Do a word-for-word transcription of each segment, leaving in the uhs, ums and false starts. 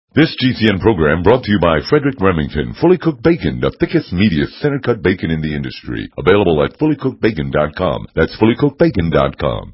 This G C N program brought to you by Frederick Remington. Fully Cooked Bacon, the thickest, meatiest, center-cut bacon in the industry. Available at fully cooked bacon dot com. That's fully cooked bacon dot com.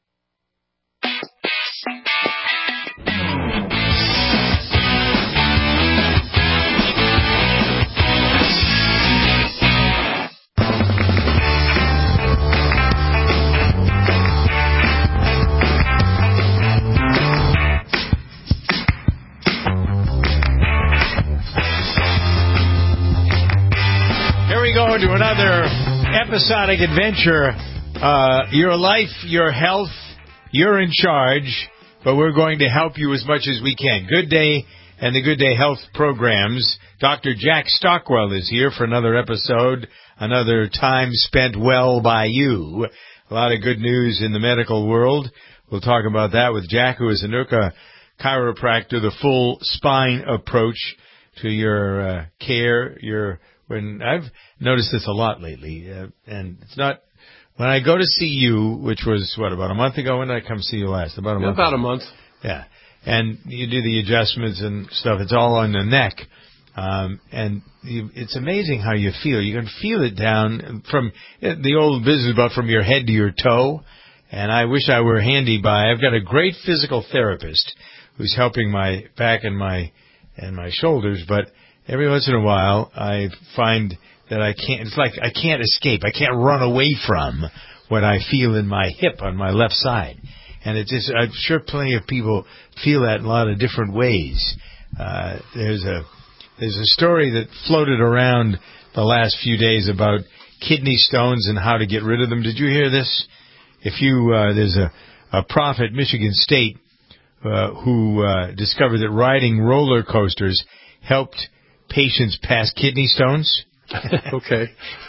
To another episodic adventure. Uh, your life, your health, you're in charge, but we're going to help you as much as we can. Good Day and the Good Day Health programs. Doctor Jack Stockwell is here for another episode, another time spent well by you. A lot of good news in the medical world. We'll talk about that with Jack, who is a Inuka chiropractor, the full spine approach to your uh, care, your When I've noticed this a lot lately, uh, and it's not when I go to see you, which was what about a month ago. When did I come see you last? About a month. About ago. a month. Yeah, and you do the adjustments and stuff. It's all on the neck, um, and you, it's amazing how you feel. You can feel it down from the old business about from your head to your toe. And I wish I were handy by. I've got a great physical therapist who's helping my back and my and my shoulders, but every once in a while, I find that I can't, it's like I can't escape. I can't run away from what I feel in my hip on my left side. And it just, I'm sure plenty of people feel that in a lot of different ways. Uh, there's a, there's a story that floated around the last few days about kidney stones and how to get rid of them. Did you hear this? If you, uh, there's a, a prof at Michigan State, uh, who, uh, discovered that riding roller coasters helped patients pass kidney stones. Okay.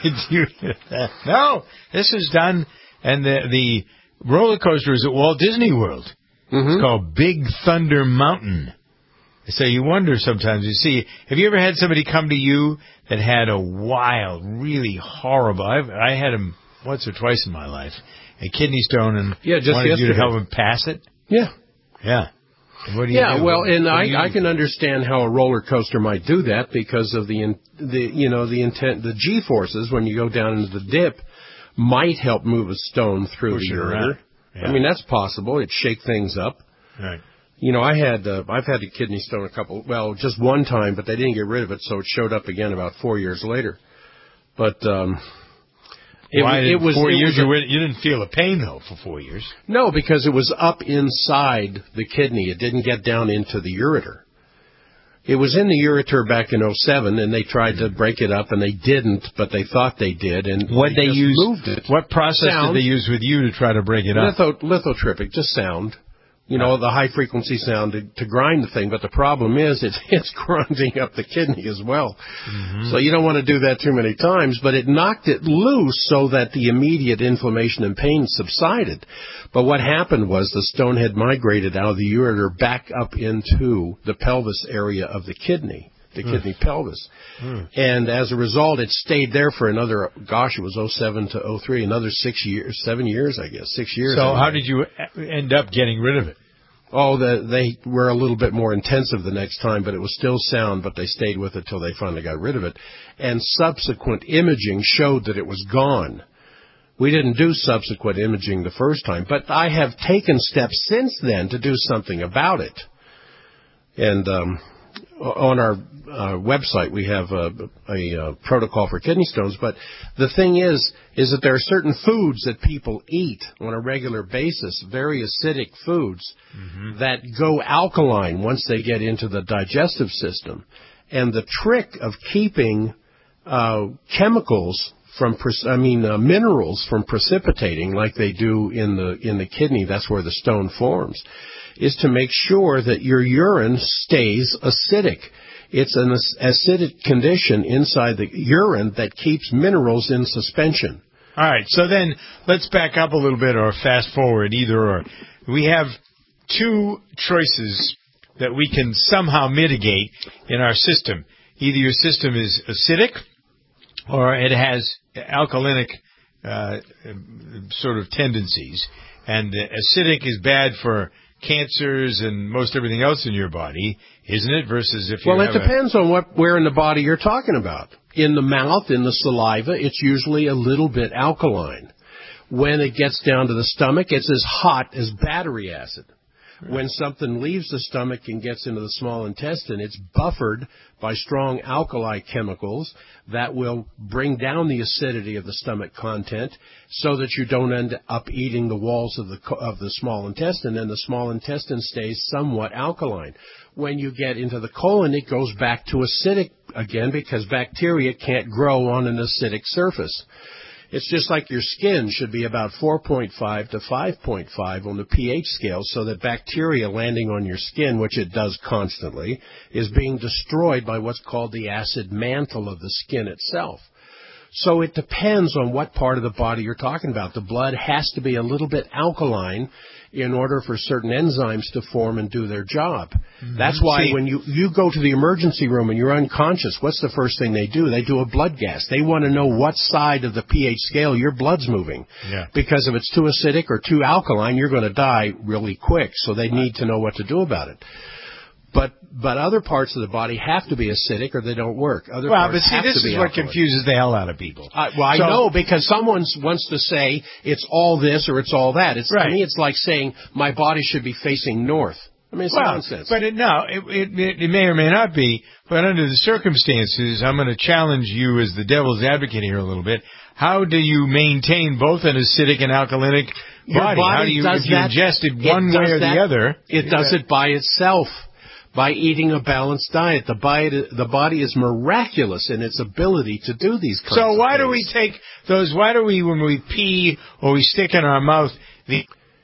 No, this is done, and the the roller coaster is at Walt Disney World. Mm-hmm. It's called Big Thunder Mountain. So you wonder sometimes, you see, have you ever had somebody come to you that had a wild, really horrible, I've, I had them once or twice in my life, a kidney stone, and yeah, just wanted yesterday. you to help them pass it? Yeah. Yeah. What do you yeah, do? well, and what I, I can understand how a roller coaster might do that because of the, in, the you know, the intent, the G forces when you go down into the dip might help move a stone through Push the it ureter. Yeah. I mean, that's possible. It'd shake things up. Right. You know, I had, uh, I've had a kidney stone a couple, well, just one time, but they didn't get rid of it, so it showed up again about four years later. But, um... It, Why it was four it years. Was a, you, went, you didn't feel a pain though for four years. No, because it was up inside the kidney. It didn't get down into the ureter. It was in the ureter back in oh seven, and they tried to break it up, and they didn't, but they thought they did, and what they, they just used, moved it. What process sound. did they use with you to try to break it up? Litho, lithotripic, just sound. You know, the high-frequency sound to, to grind the thing. But the problem is it's, it's grinding up the kidney as well. Mm-hmm. So you don't want to do that too many times. But it knocked it loose so that the immediate inflammation and pain subsided. But what happened was the stone had migrated out of the ureter back up into the pelvis area of the kidney, the mm. kidney pelvis. Mm. And as a result, it stayed there for another, gosh, it was oh seven to oh three, another six years, seven years, I guess, six years. So how did you end up getting rid of it? Oh, the, they were a little bit more intensive the next time, but it was still sound, but they stayed with it till they finally got rid of it. And subsequent imaging showed that it was gone. We didn't do subsequent imaging the first time, but I have taken steps since then to do something about it. And um, on our uh, website, we have a, a, a protocol for kidney stones. But the thing is, is that there are certain foods that people eat on a regular basis, very acidic foods, mm-hmm. that go alkaline once they get into the digestive system. And the trick of keeping uh, chemicals from, I mean, uh, minerals from precipitating like they do in the in the kidney, that's where the stone forms, is to make sure that your urine stays acidic. It's an acidic condition inside the urine that keeps minerals in suspension. All right, so then let's back up a little bit or fast forward, either or. We have two choices that we can somehow mitigate in our system. Either your system is acidic or it has alkalinic uh, sort of tendencies. And uh, acidic is bad for cancers and most everything else in your body, isn't it? Versus if you well, have it depends a... on what where in the body you're talking about. In the mouth, in the saliva, it's usually a little bit alkaline. When it gets down to the stomach, it's as hot as battery acid. When something leaves the stomach and gets into the small intestine, it's buffered by strong alkali chemicals that will bring down the acidity of the stomach content so that you don't end up eating the walls of the of the small intestine, and the small intestine stays somewhat alkaline. When you get into the colon, it goes back to acidic again because bacteria can't grow on an acidic surface. It's just like your skin should be about four point five to five point five on the pH scale so that bacteria landing on your skin, which it does constantly, is being destroyed by what's called the acid mantle of the skin itself. So it depends on what part of the body you're talking about. The blood has to be a little bit alkaline in order for certain enzymes to form and do their job. Mm-hmm. That's why See, when you, you go to the emergency room and you're unconscious, what's the first thing they do? They do a blood gas. They want to know what side of the pH scale your blood's moving. Yeah. Because if it's too acidic or too alkaline, you're going to die really quick. So they need to know what to do about it. But but other parts of the body have to be acidic or they don't work. Other well, parts but see, have this to be is what alkaline. confuses the hell out of people. I, well, I so, know because someone wants to say it's all this or it's all that. It's, right. To me, it's like saying my body should be facing north. I mean, it's well, nonsense. But it, no, it, it, it may or may not be. But under the circumstances, I'm going to challenge you as the devil's advocate here a little bit. How do you maintain both an acidic and alkalinic Your body? body How do you, does if you that, ingest it one way or that, the other? It does it by itself. By eating a balanced diet. The body, the body is miraculous in its ability to do these kinds of things. So why do we take those, why do we, when we pee or we stick in our mouth, the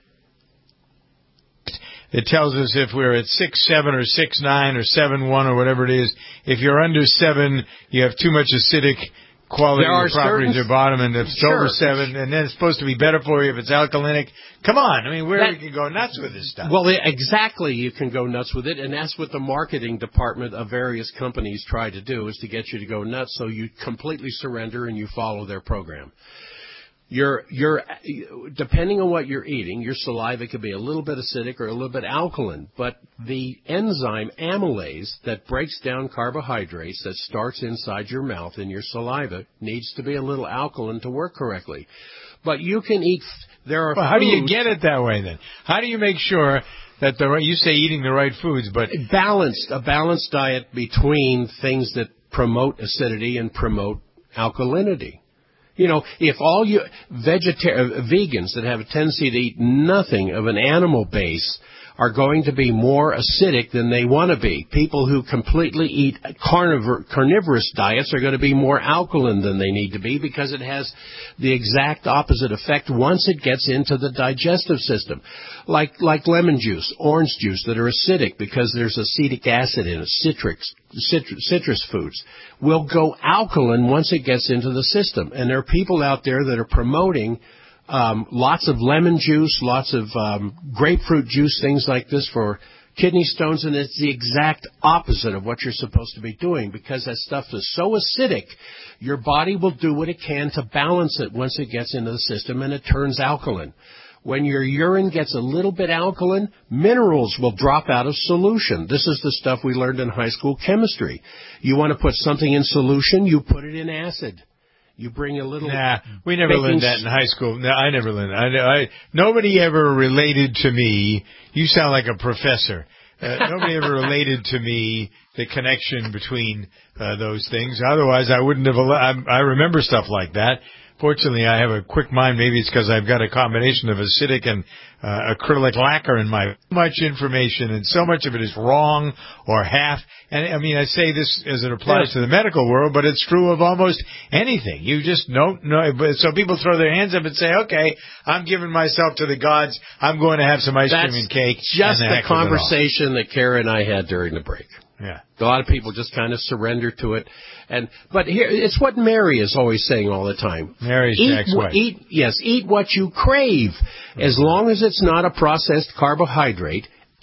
it tells us if we're at six seven or six nine or seven one or whatever it is, if you're under seven, you have too much acidic quality or properties at your bottom, and if it's sure. over seven, and then it's supposed to be better for you if it's alkalinic. Come on, I mean, where that, we can go nuts with this stuff. Well, exactly, you can go nuts with it, and that's what the marketing department of various companies try to do, is to get you to go nuts so you completely surrender and you follow their program. You're, you're, depending on what you're eating, your saliva could be a little bit acidic or a little bit alkaline, but the enzyme amylase that breaks down carbohydrates that starts inside your mouth in your saliva needs to be a little alkaline to work correctly. But you can eat, there are well, how foods, do you get it that way then? How do you make sure that the right, you say eating the right foods, but balanced, a balanced diet between things that promote acidity and promote alkalinity? You know, if all you vegetar- vegans that have a tendency to eat nothing of an animal base are going to be more acidic than they want to be. People who completely eat carnivore, carnivorous diets are going to be more alkaline than they need to be because it has the exact opposite effect once it gets into the digestive system. Like, like lemon juice, orange juice that are acidic because there's acetic acid in it, citrus, citrus, citrus foods, will go alkaline once it gets into the system. And there are people out there that are promoting Um, lots of lemon juice, lots of um, grapefruit juice, things like this for kidney stones, and it's the exact opposite of what you're supposed to be doing because that stuff is so acidic, your body will do what it can to balance it once it gets into the system and it turns alkaline. When your urine gets a little bit alkaline, minerals will drop out of solution. This is the stuff we learned in high school chemistry. You want to put something in solution, you put it in acid. You bring a little. Nah, we never learned that in high school. No, I never learned. I, I nobody ever related to me. You sound like a professor. Uh, nobody ever related to me the connection between uh, those things. Otherwise, I wouldn't have. I, I remember stuff like that. Fortunately, I have a quick mind. Maybe it's because I've got a combination of acidic and uh, acrylic lacquer in my much information, and so much of it is wrong or half. And I mean, I say this as it applies to the medical world, but it's true of almost anything. You just don't know. So people throw their hands up and say, "Okay, I'm giving myself to the gods. I'm going to have some ice That's cream and cake." Just and the conversation that Kara and I had during the break. Yeah. A lot of people just kind of surrender to it. And but here it's what Mary is always saying all the time. Mary's eat, Jack's wife. Eat yes, eat what you crave. As long as it's not a processed carbohydrate,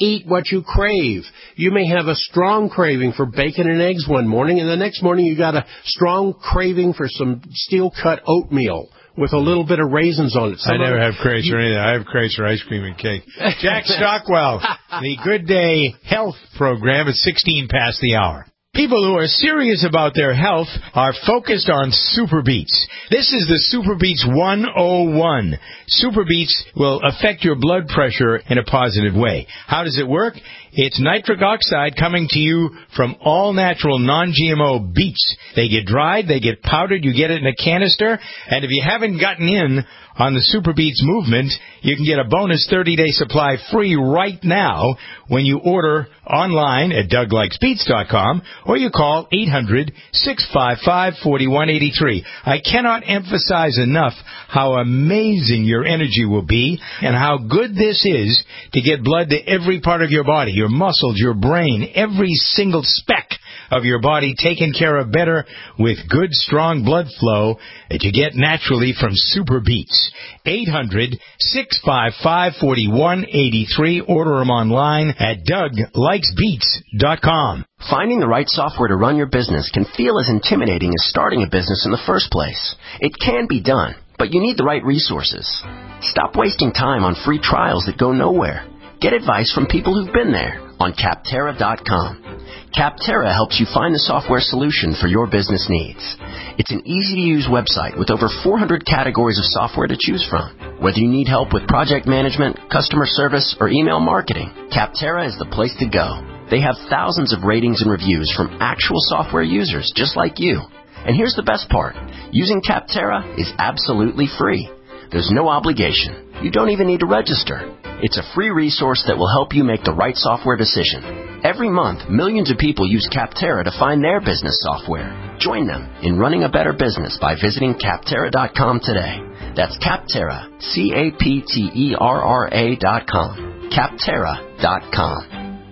eat what you crave. You may have a strong craving for bacon and eggs one morning, and the next morning you got a strong craving for some steel-cut oatmeal with a little bit of raisins on it. Some I never of, have craves for anything. I have craves for ice cream and cake. Jack Stockwell, the Good Day Health program at sixteen past the hour. People who are serious about their health are focused on Super Beets. This is the Super Beets one oh one. Super Beets will affect your blood pressure in a positive way. How does it work? It's nitric oxide coming to you from all-natural, non-G M O beets. They get dried, they get powdered, you get it in a canister, and if you haven't gotten in on the Super Beets movement, you can get a bonus thirty-day supply free right now when you order online at Doug Likes Beets dot com or you call eight hundred, six five five, four one eight three. I cannot emphasize enough how amazing your energy will be and how good this is to get blood to every part of your body, your muscles, your brain, every single speck of your body taken care of better with good, strong blood flow that you get naturally from Super Beets. eight hundred, six five five, four one eight three. Order them online at Doug Likes Beets dot com. Finding the right software to run your business can feel as intimidating as starting a business in the first place. It can be done, but you need the right resources. Stop wasting time on free trials that go nowhere. Get advice from people who've been there on Capterra dot com. Capterra helps you find the software solution for your business needs. It's an easy-to-use website with over four hundred categories of software to choose from. Whether you need help with project management, customer service, or email marketing, Capterra is the place to go. They have thousands of ratings and reviews from actual software users just like you. And here's the best part. Using Capterra is absolutely free. There's no obligation. You don't even need to register. It's a free resource that will help you make the right software decision. Every month, millions of people use Capterra to find their business software. Join them in running a better business by visiting Capterra dot com today. That's Capterra, C A P T E R R A dot com. Capterra dot com.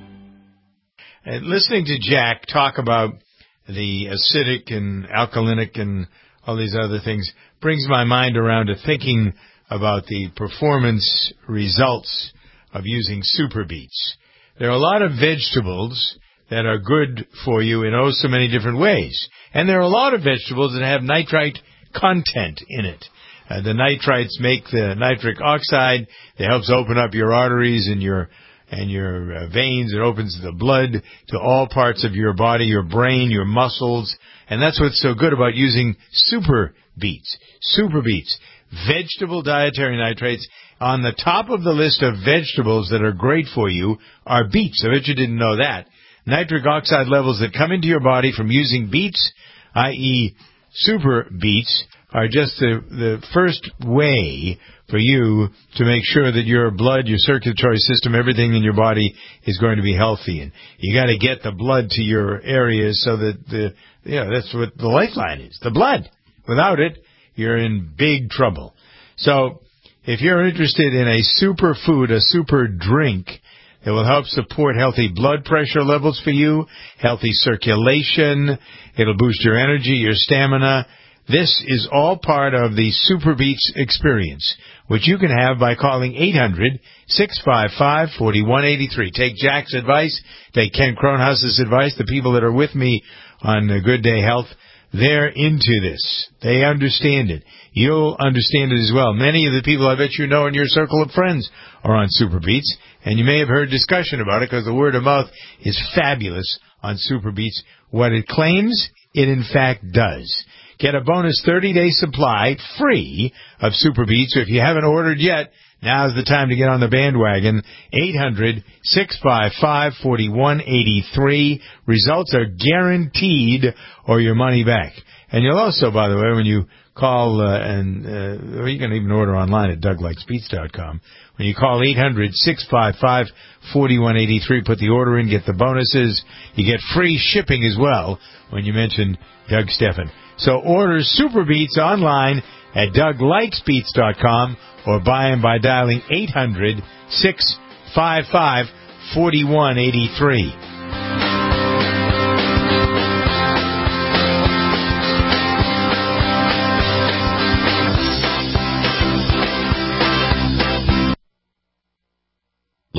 And listening to Jack talk about the acidic and alkalinic and all these other things brings my mind around to thinking about the performance results of using Super Beets. There are a lot of vegetables that are good for you in oh so many different ways. And there are a lot of vegetables that have nitrite content in it. Uh, the nitrites make the nitric oxide that helps open up your arteries and your and your uh, veins. It opens the blood to all parts of your body, your brain, your muscles. And that's what's so good about using Super Beets. Super Beets. Vegetable dietary nitrates. On the top of the list of vegetables that are great for you are beets. I bet you didn't know that. Nitric oxide levels that come into your body from using beets, that is Super Beets, are just the, the first way for you to make sure that your blood, your circulatory system, everything in your body is going to be healthy. And you got to get the blood to your areas so that the, you know, that's what the lifeline is, the blood. Without it, you're in big trouble. So if you're interested in a super food, a super drink that will help support healthy blood pressure levels for you, healthy circulation, it'll boost your energy, your stamina, this is all part of the Super Beets experience, which you can have by calling eight hundred, six five five, four one eight three. Take Jack's advice, take Ken Kronhaus's advice, the people that are with me on Good Day Health. They're into this. They understand it. You'll understand it as well. Many of the people I bet you know in your circle of friends are on Super Beets, and you may have heard discussion about it because the word of mouth is fabulous on Super Beets. What it claims, it in fact does. Get a bonus thirty-day supply free of Super Beets. So if you haven't ordered yet, now's the time to get on the bandwagon. eight hundred, six five five, four one eight three. Results are guaranteed or your money back. And you'll also, by the way, when you call, uh, and uh, you can even order online at Doug Likes Beets dot com. When you call eight hundred, six five five, four one eight three, put the order in, get the bonuses. You get free shipping as well when you mention Doug Steffen. So order Super Beets online at Doug Likes Beets dot com or buy them by dialing eight hundred, six five five, four one eight three.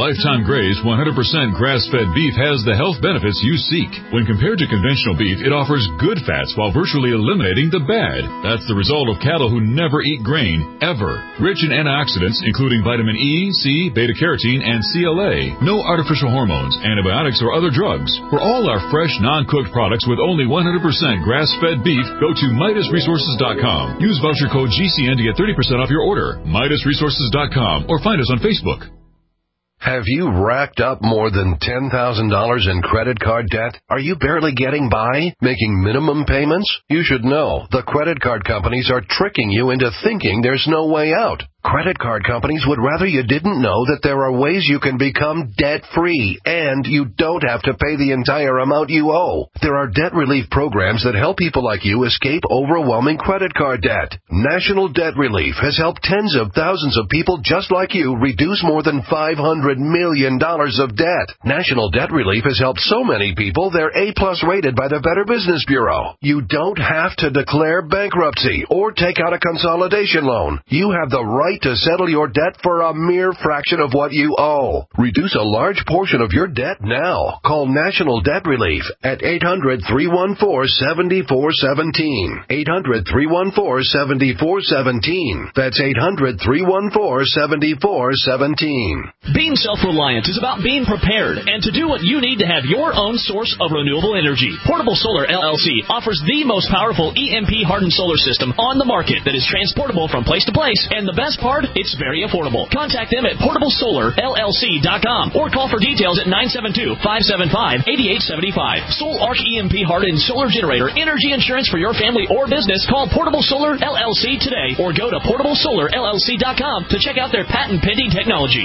Lifetime Gray's one hundred percent grass-fed beef has the health benefits you seek. When compared to conventional beef, it offers good fats while virtually eliminating the bad. That's the result of cattle who never eat grain, ever. Rich in antioxidants, including vitamin E, C, beta-carotene, and C L A. No artificial hormones, antibiotics, or other drugs. For all our fresh, non-cooked products with only one hundred percent grass-fed beef, go to Midas Resources dot com. Use voucher code G C N to get thirty percent off your order. Midas Resources dot com or find us on Facebook. Have you racked up more than ten thousand dollars in credit card debt? Are you barely getting by, making minimum payments? You should know the credit card companies are tricking you into thinking there's no way out. Credit card companies would rather you didn't know that there are ways you can become debt-free, and you don't have to pay the entire amount you owe. There are debt relief programs that help people like you escape overwhelming credit card debt. National Debt Relief has helped tens of thousands of people just like you reduce more than five hundred million dollars of debt. National Debt Relief has helped so many people they're A-plus rated by the Better Business Bureau. You don't have to declare bankruptcy or take out a consolidation loan. You have the right to settle your debt for a mere fraction of what you owe. Reduce a large portion of your debt now. Call National Debt Relief at eight hundred, three one four, seven four one seven. eight hundred, three one four, seven four one seven. That's eight hundred, three one four, seven four one seven. Being self-reliant is about being prepared and to do what you need to have your own source of renewable energy. Portable Solar L L C offers the most powerful E M P-hardened solar system on the market that is transportable from place to place, and the best part, it's very affordable. Contact them at portable solar L L C dot com or call for details at nine seven two, five seven five, eight eight seven five. Sol Arc E M P hardened solar generator energy insurance for your family or business. Call Portable Solar L L C today or go to portable solar L L C dot com to check out their patent pending technology.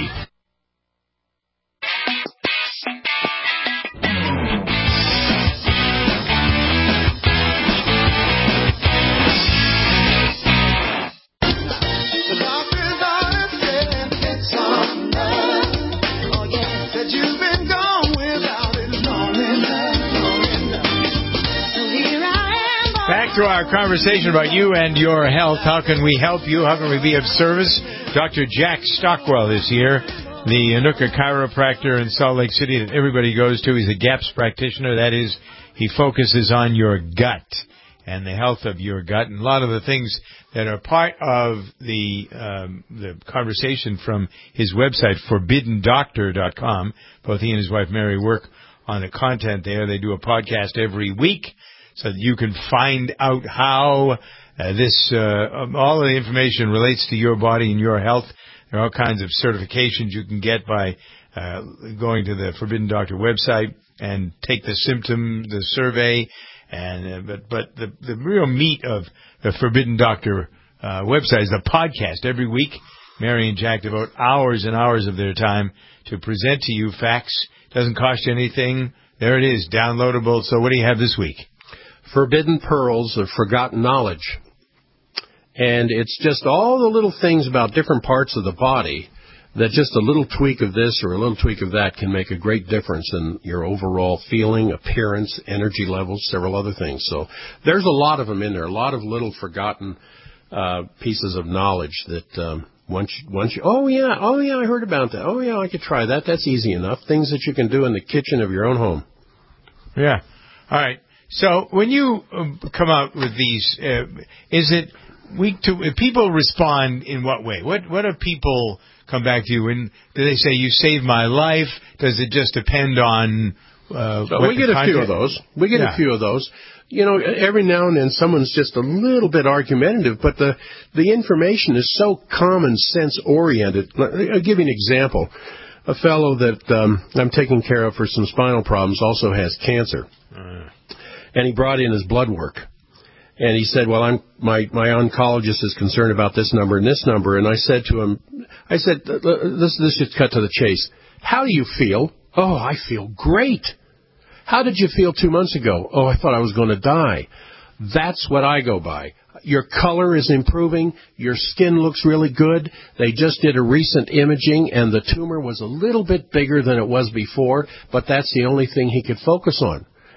Back to our conversation about you and your health. How can we help you? How can we be of service? Doctor Jack Stockwell is here, the Inuka chiropractor in Salt Lake City that everybody goes to. He's a GAPS practitioner. That is, he focuses on your gut and the health of your gut. And a lot of the things that are part of the um, the conversation from his website, forbidden doctor dot com. Both he and his wife Mary work on the content there. They do a podcast every week, so that you can find out how uh, this, uh, all of the information relates to your body and your health. There are all kinds of certifications you can get by uh, going to the Forbidden Doctor website and take the symptom, the survey. And uh, but but the the real meat of the Forbidden Doctor uh, website is the podcast. Every week, Mary and Jack devote hours and hours of their time to present to you facts. Doesn't cost you anything. There it is, downloadable. So what do you have this week? Forbidden Pearls of Forgotten Knowledge. And it's just all the little things about different parts of the body that just a little tweak of this or a little tweak of that can make a great difference in your overall feeling, appearance, energy levels, several other things. So there's a lot of them in there, a lot of little forgotten uh, pieces of knowledge that um, once, once you, oh, yeah, oh, yeah, I heard about that. Oh, yeah, I could try that. That's easy enough. Things that you can do in the kitchen of your own home. Yeah. All right. So when you um, come out with these, uh, is it week to people respond in what way? What what do people come back to you and do they say you saved my life? Does it just depend on? Uh, so what we get a few of those. We get yeah. a few of those. You know, every now and then someone's just a little bit argumentative, but the the information is so common sense oriented. I'll give you an example. A fellow that um, I'm taking care of for some spinal problems also has cancer. Uh. And he brought in his blood work. And he said, well, I'm, my, my oncologist is concerned about this number and this number. And I said to him, I said, this, this should cut to the chase. How do you feel? Oh, I feel great. How did you feel two months ago? Oh, I thought I was going to die. That's what I go by. Your color is improving. Your skin looks really good. They just did a recent imaging, and the tumor was a little bit bigger than it was before, but that's the only thing he could focus on.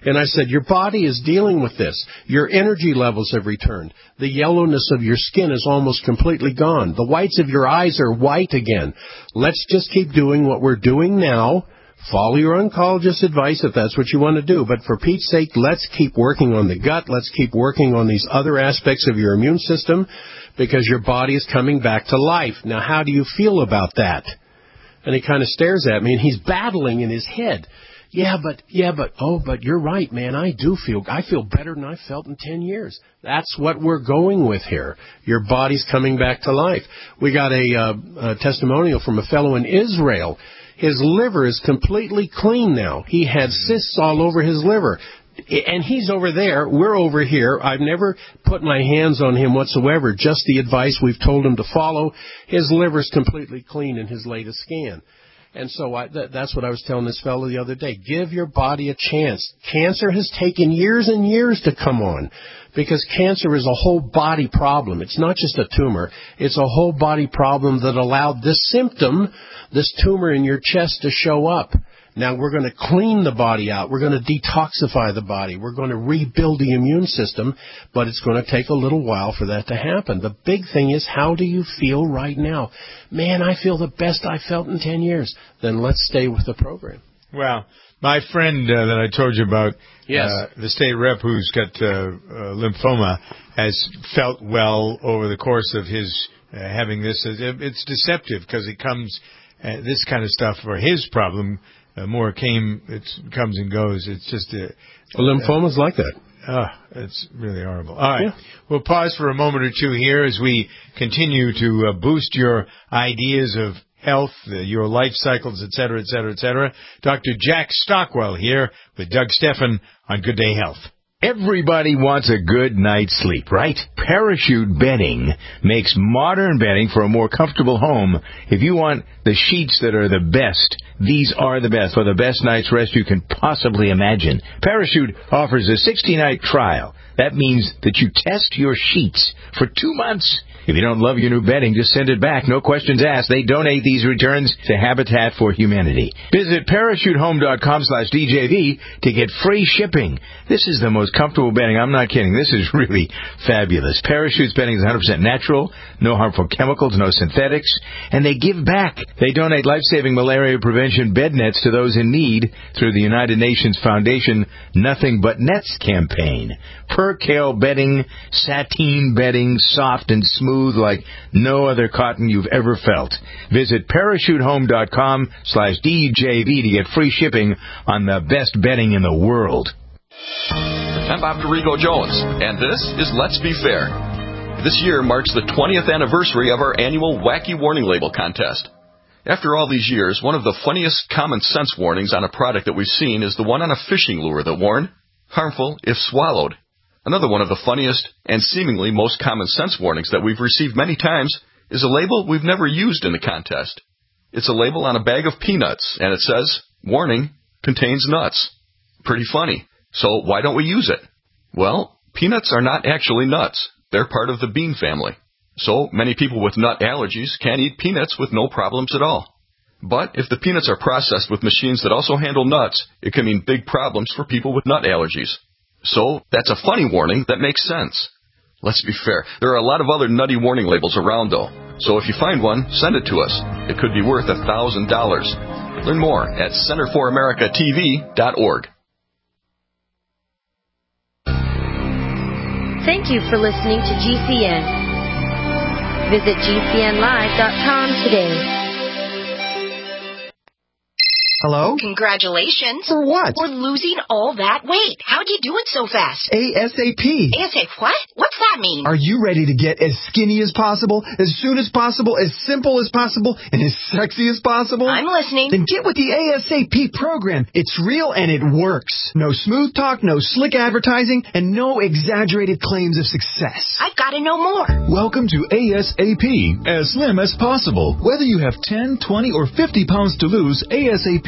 And I said, your body is dealing with this. Your energy levels have returned. The yellowness of your skin is almost completely gone. The whites of your eyes are white again. Let's just keep doing what we're doing now. Follow your oncologist's advice if that's what you want to do. But for Pete's sake, let's keep working on the gut. Let's keep working on these other aspects of your immune system because your body is coming back to life. Now, how do you feel about that? And he kind of stares at me, and he's battling in his head. Yeah, but, yeah, but, oh, but you're right, man. I do feel, I feel better than I've felt in ten years. That's what we're going with here. Your body's coming back to life. We got a, uh, a testimonial from a fellow in Israel. His liver is completely clean now. He had cysts all over his liver. And he's over there. We're over here. I've never put my hands on him whatsoever, just the advice we've told him to follow. His liver's completely clean in his latest scan. And so I, th- that's what I was telling this fellow the other day. Give your body a chance. Cancer has taken years and years to come on because cancer is a whole body problem. It's not just a tumor. It's a whole body problem that allowed this symptom, this tumor in your chest, to show up. Now we're going to clean the body out. We're going to detoxify the body. We're going to rebuild the immune system, but it's going to take a little while for that to happen. The big thing is, how do you feel right now? Man, I feel the best I felt in ten years. Then let's stay with the program. Well, my friend uh, that I told you about, yes. uh, the state rep who's got uh, uh, lymphoma, has felt well over the course of his uh, having this. It's deceptive because it comes, uh, this kind of stuff for his problem, Uh, more came, it comes and goes. It's just a... Well, lymphoma's uh, like that. Uh, it's really horrible. All right. Yeah. We'll pause for a moment or two here as we continue to uh, boost your ideas of health, uh, your life cycles, et cetera, et cetera, et cetera. Doctor Jack Stockwell here with Doug Steffen on Good Day Health. Everybody wants a good night's sleep, right? Parachute bedding makes modern bedding for a more comfortable home. If you want the sheets that are the best, these are the best for the best night's rest you can possibly imagine. Parachute offers a sixty-night trial. That means that you test your sheets for two months. If you don't love your new bedding, just send it back. No questions asked. They donate these returns to Habitat for Humanity. Visit parachutehome.com slash DJV to get free shipping. This is the most comfortable bedding. I'm not kidding. This is really fabulous. Parachute's bedding is one hundred percent natural, no harmful chemicals, no synthetics, and they give back. They donate life-saving malaria prevention bed nets to those in need through the United Nations Foundation Nothing But Nets campaign. Percale bedding, sateen bedding, soft and smooth like no other cotton you've ever felt. Visit parachutehome.com slash DJV to get free shipping on the best bedding in the world. I'm Bob Dorigo Jones, and this is Let's Be Fair. This year marks the twentieth anniversary of our annual Wacky Warning Label contest. After all these years, one of the funniest common sense warnings on a product that we've seen is the one on a fishing lure that warned, harmful if swallowed. Another one of the funniest and seemingly most common sense warnings that we've received many times is a label we've never used in the contest. It's a label on a bag of peanuts, and it says, warning, contains nuts. Pretty funny. So why don't we use it? Well, peanuts are not actually nuts. They're part of the bean family. So many people with nut allergies can eat peanuts with no problems at all. But if the peanuts are processed with machines that also handle nuts, it can mean big problems for people with nut allergies. So that's a funny warning that makes sense. Let's be fair. There are a lot of other nutty warning labels around, though. So if you find one, send it to us. It could be worth one thousand dollars. Learn more at center for america t v dot org. Thank you for listening to G C N. Visit G C N live dot com today. Hello? Congratulations. For what? For losing all that weight. How'd you do it so fast? ASAP. ASAP what? What's that mean? Are you ready to get as skinny as possible, as soon as possible, as simple as possible, and as sexy as possible? I'm listening. Then get with the ASAP program. It's real and it works. No smooth talk, no slick advertising, and no exaggerated claims of success. I've got to know more. Welcome to ASAP, as slim as possible. Whether you have ten, twenty, or fifty pounds to lose, ASAP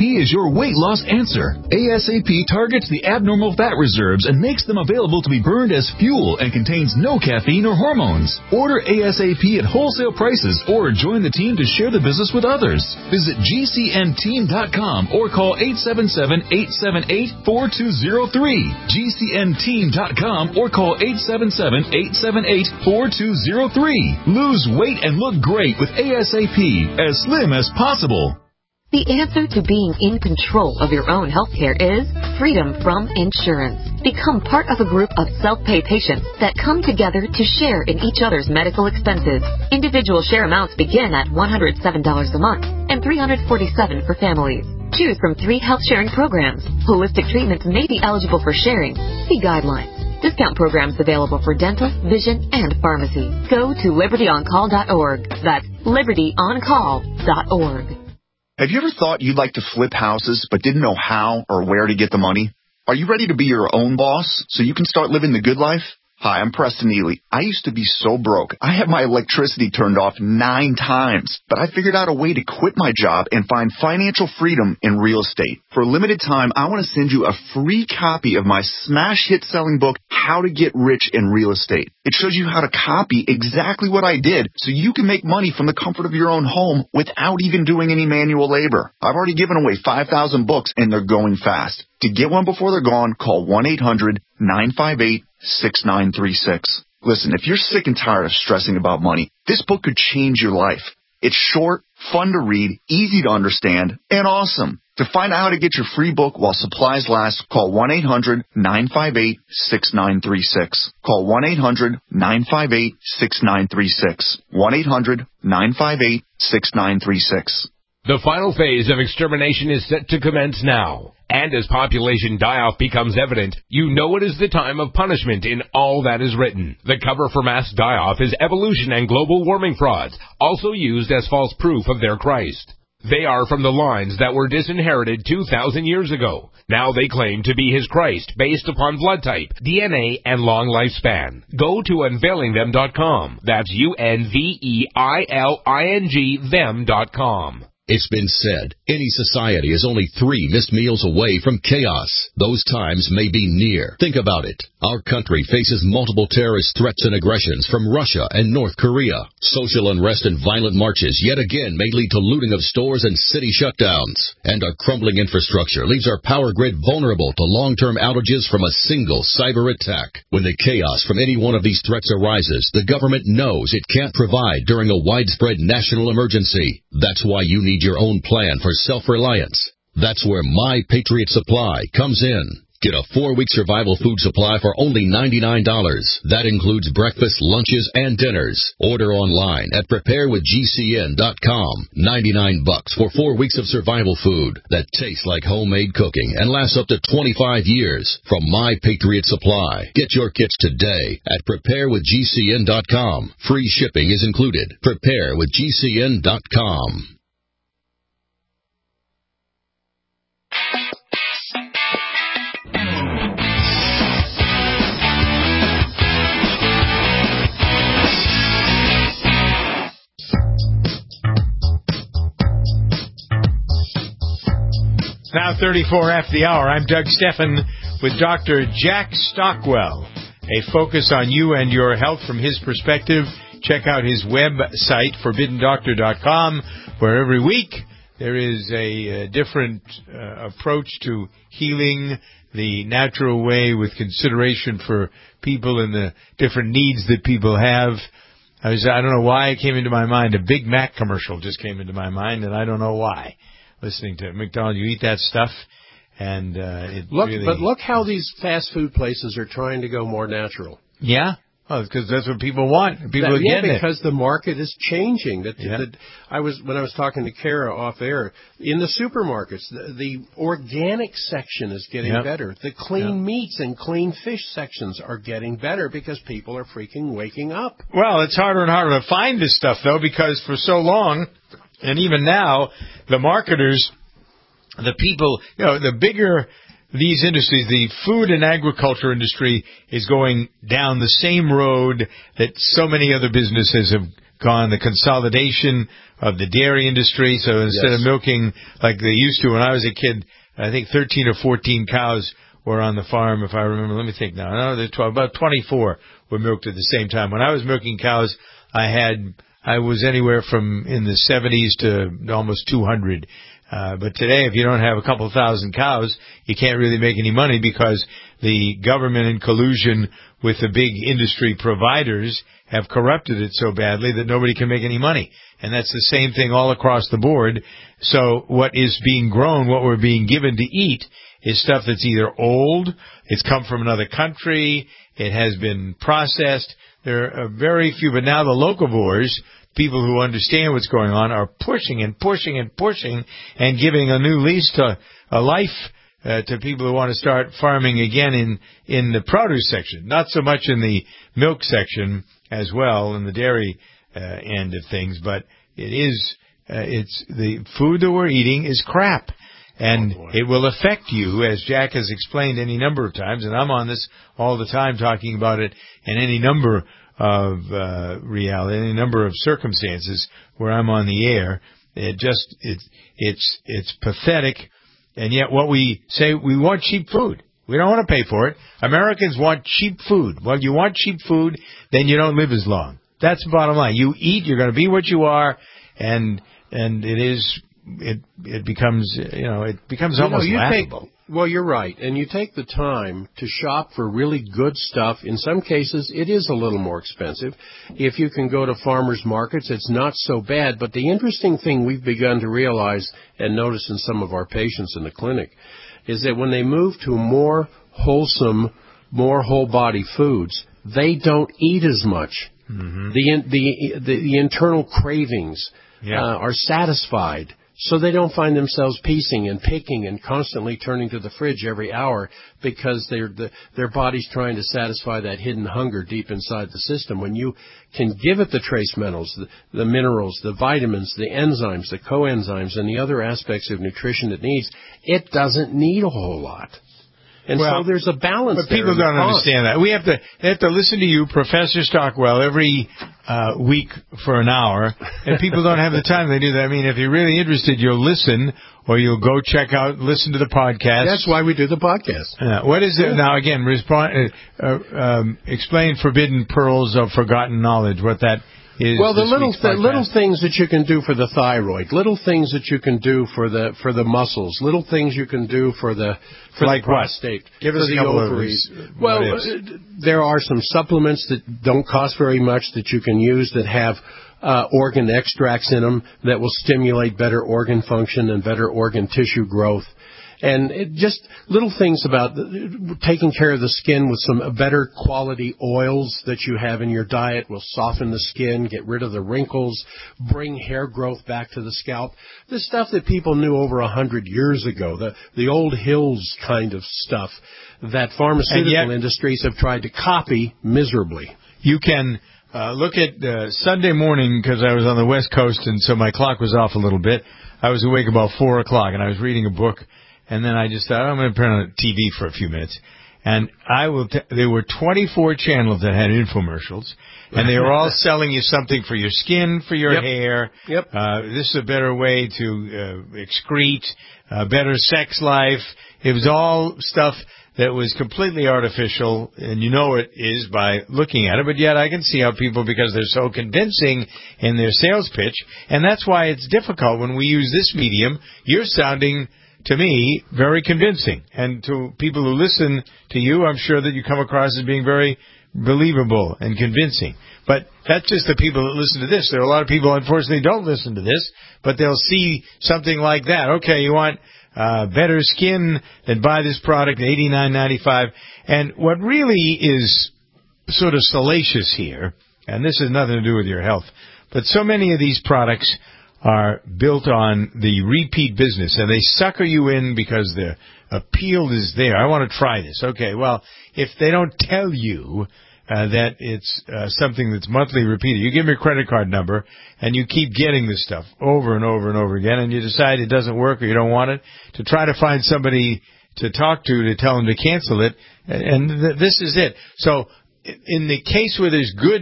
P is your weight loss answer. ASAP targets the abnormal fat reserves and makes them available to be burned as fuel and contains no caffeine or hormones. Order ASAP at wholesale prices or join the team to share the business with others. Visit G C N team dot com or call eight seven seven, eight seven eight, four two zero three. G C N team dot com or call eight seven seven, eight seven eight, four two zero three. Lose weight and look great with ASAP, as slim as possible. The answer to being in control of your own healthcare is freedom from insurance. Become part of a group of self-pay patients that come together to share in each other's medical expenses. Individual share amounts begin at one hundred seven dollars a month and three hundred forty-seven dollars for families. Choose from three health sharing programs. Holistic treatments may be eligible for sharing. See guidelines. Discount programs available for dental, vision, and pharmacy. Go to liberty on call dot org. That's liberty on call dot org. Have you ever thought you'd like to flip houses but didn't know how or where to get the money? Are you ready to be your own boss so you can start living the good life? Hi, I'm Preston Ely. I used to be so broke. I had my electricity turned off nine times, but I figured out a way to quit my job and find financial freedom in real estate. For a limited time, I want to send you a free copy of my smash hit selling book, How to Get Rich in Real Estate. It shows you how to copy exactly what I did so you can make money from the comfort of your own home without even doing any manual labor. I've already given away five thousand books and they're going fast. To get one before they're gone, call one eight hundred, nine five eight, six nine three six. Listen, if you're sick and tired of stressing about money, this book could change your life. It's short, fun to read, easy to understand, and awesome. To find out how to get your free book while supplies last, call one eight hundred, nine five eight, six nine three six. Call one eight hundred, nine five eight, six nine three six. one eight hundred, nine five eight, six nine three six. The final phase of extermination is set to commence now. And as population die-off becomes evident, you know it is the time of punishment in all that is written. The cover for mass die-off is evolution and global warming frauds, also used as false proof of their Christ. They are from the lines that were disinherited two thousand years ago. Now they claim to be his Christ based upon blood type, D N A, and long lifespan. Go to unveiling them dot com. That's U N V E I L I N G them dot com. It's been said, any society is only three missed meals away from chaos. Those times may be near. Think about it. Our country faces multiple terrorist threats and aggressions from Russia and North Korea. Social unrest and violent marches yet again may lead to looting of stores and city shutdowns. And our crumbling infrastructure leaves our power grid vulnerable to long-term outages from a single cyber attack. When the chaos from any one of these threats arises, the government knows it can't provide during a widespread national emergency. That's why you need your own plan for self-reliance. That's where My Patriot Supply comes in. Get a four-week survival food supply for only ninety-nine dollars. That includes breakfast, lunches, and dinners. Order online at prepare with G C N dot com. ninety-nine bucks for four weeks of survival food that tastes like homemade cooking and lasts up to twenty-five years from My Patriot Supply. Get your kits today at prepare with G C N dot com. Free shipping is included. prepare with G C N dot com. Now thirty-four after the hour, I'm Doug Steffen with Doctor Jack Stockwell. A focus on you and your health from his perspective. Check out his website, forbidden doctor dot com, where every week there is a, a different uh, approach to healing the natural way with consideration for people and the different needs that people have. I, was, I don't know why it came into my mind. A Big Mac commercial just came into my mind, and I don't know why. Listening to McDonald's, you eat that stuff, and uh, it look, really... But look how these fast food places are trying to go more natural. Yeah? Oh, because that's what people want. People that, are yeah, getting because it. the market is changing. That, yeah. that I was when I was talking to Kara off air, in the supermarkets, the, the organic section is getting yep. better. The clean yep. meats and clean fish sections are getting better because people are freaking waking up. Well, it's harder and harder to find this stuff, though, because for so long... And even now, the marketers, the people, you know, the bigger these industries, the food and agriculture industry is going down the same road that so many other businesses have gone the consolidation of the dairy industry. So instead Yes. of milking like they used to when I was a kid, I think thirteen or fourteen cows were on the farm, if I remember. Let me think now. No, there's twelve, about twenty-four were milked at the same time. When I was milking cows, I had, I was anywhere from in the seventies to almost two hundred. Uh, but today, if you don't have a couple thousand cows, you can't really make any money because the government in collusion with the big industry providers have corrupted it so badly that nobody can make any money. And that's the same thing all across the board. So what is being grown, what we're being given to eat, is stuff that's either old, it's come from another country, it has been processed. There are very few, but now the locavores, people who understand what's going on, are pushing and pushing and pushing and giving a new lease to a life uh, to people who want to start farming again in, in the produce section. Not so much in the milk section as well, in the dairy uh, end of things, but it is, uh, it's, the food that we're eating is crap. And oh it will affect you, as Jack has explained any number of times, and I'm on this all the time talking about it in any number of uh, reality, any number of circumstances where I'm on the air. It just, it's, it's, it's pathetic. And yet what we say, we want cheap food. We don't want to pay for it. Americans want cheap food. Well, you want cheap food, then you don't live as long. That's the bottom line. You eat, you're going to be what you are, and, and it is, it, it becomes, you know, it becomes you almost know, you laughable. Take, well, you're right. And you take the time to shop for really good stuff. In some cases, it is a little more expensive. If you can go to farmers markets, it's not so bad. But the interesting thing we've begun to realize and notice in some of our patients in the clinic is that when they move to more wholesome, more whole-body foods, they don't eat as much. Mm-hmm. The, the, the, the internal cravings yeah. uh, are satisfied. So they don't find themselves piecing and picking and constantly turning to the fridge every hour because they're, the, their body's trying to satisfy that hidden hunger deep inside the system. When you can give it the trace metals, the, the minerals, the vitamins, the enzymes, the coenzymes, and the other aspects of nutrition it needs, it doesn't need a whole lot. And well, so there's a balance but there. People don't understand that. We have to they have to listen to you, Professor Stockwell, every uh, week for an hour, and people don't have the time. They do that. I mean, if you're really interested, you'll listen, or you'll go check out, listen to the podcast. That's why we do the podcast. Uh, what is it now? Again, respond, uh, uh, um, explain Forbidden Pearls of Forgotten Knowledge. What that is. Well, the little th- little podcast. things that you can do for the thyroid, little things that you can do for the for the muscles, little things you can do for the for like the prostate, what? Give us for a the couple ovaries. of these. Well, uh, there are some supplements that don't cost very much that you can use that have uh, organ extracts in them that will stimulate better organ function and better organ tissue growth. And it just little things about taking care of the skin with some better quality oils that you have in your diet will soften the skin, get rid of the wrinkles, bring hair growth back to the scalp. The stuff that people knew over a hundred years ago, the, the old hills kind of stuff that pharmaceutical yet, industries have tried to copy miserably. You can uh, look at uh, Sunday morning, because I was on the West Coast and so my clock was off a little bit. I was awake about four o'clock and I was reading a book. And then I just thought, I'm going to turn on T V for a few minutes. And I will. T- there were twenty-four channels that had infomercials, and they were all selling you something for your skin, for your yep. hair. Yep. Uh, this is a better way to uh, excrete, a better sex life. It was all stuff that was completely artificial, and you know it is by looking at it. But yet I can see how people, because they're so convincing in their sales pitch, and that's why it's difficult when we use this medium. You're sounding, to me, very convincing. And to people who listen to you, I'm sure that you come across as being very believable and convincing. But that's just the people that listen to this. There are a lot of people, unfortunately, don't listen to this, but they'll see something like that. Okay, you want uh, better skin, then buy this product at eighty-nine ninety-five. And what really is sort of salacious here, and this has nothing to do with your health, but so many of these products are built on the repeat business, and they sucker you in because the appeal is there. I want to try this. Okay, well, if they don't tell you uh, that it's uh, something that's monthly repeated, you give me a credit card number, and you keep getting this stuff over and over and over again, and you decide it doesn't work or you don't want it, to try to find somebody to talk to to tell them to cancel it, and th- this is it. So in the case where there's good